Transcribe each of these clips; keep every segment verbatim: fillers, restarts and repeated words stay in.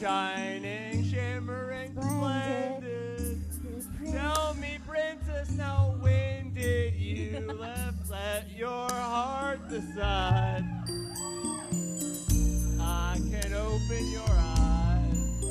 shining, shimmering, splendid. Tell me, princess, now when did you left? Let your heart decide. I can open your eyes,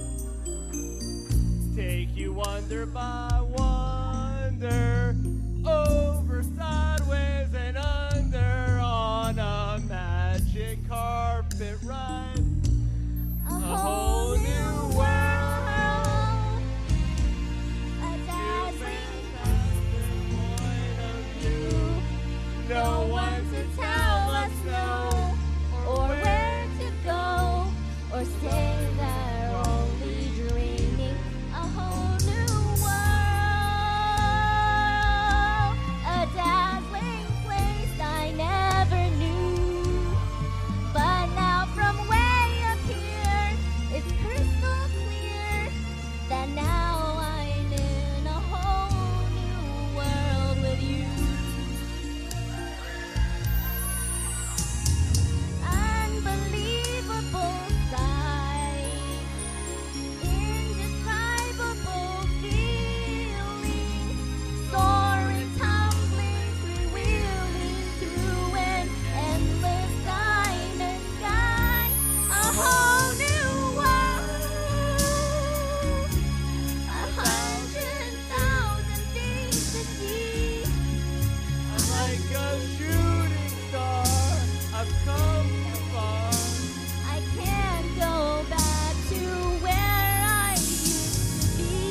take you wonder by wonder, over, sideways, and under on a magic carpet ride. A whole new world, a dazzling point of view. no one to tell us no, or where to go, or stay there only dreaming. A whole new world, a dazzling place I never knew. But now from way up here, it's crystal clear that now I'm in a whole new world with you. Unbelievable sight, indescribable feeling, soaring, tumbling, freewheeling through an endless diamond sky. A whole new world, a hundred thousand things to see. Like a shooting star, I've come too far. I can't go back to where I used to be.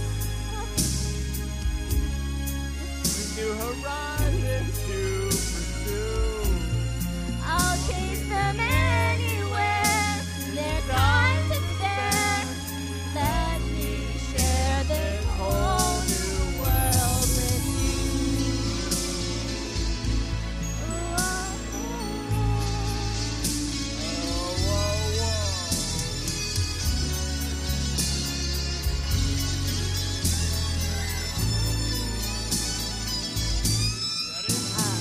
With new horizons to pursue. I'll chase them anywhere. There's time to spare. Let me share this whole new world with you. Oh, whoa, whoa. Ready?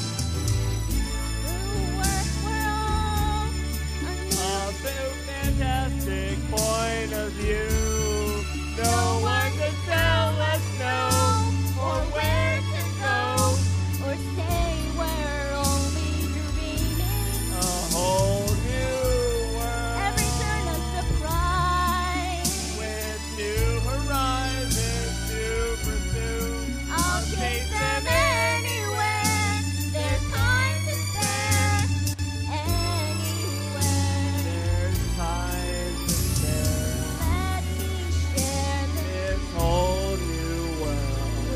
A big, fantastic point of view. No one to tell us no, or where to go. Or stay where only dreaming. A whole new world. Every turn a surprise. With new horizons to pursue. I'll chase them anywhere. There's time to spare. Anywhere. There's time to spare. Let me share this This whole new world.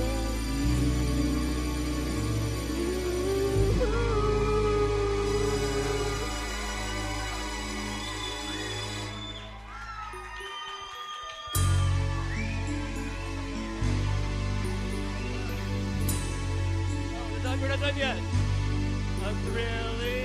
with you. Oh, we're not, we're not done yet. A thrilling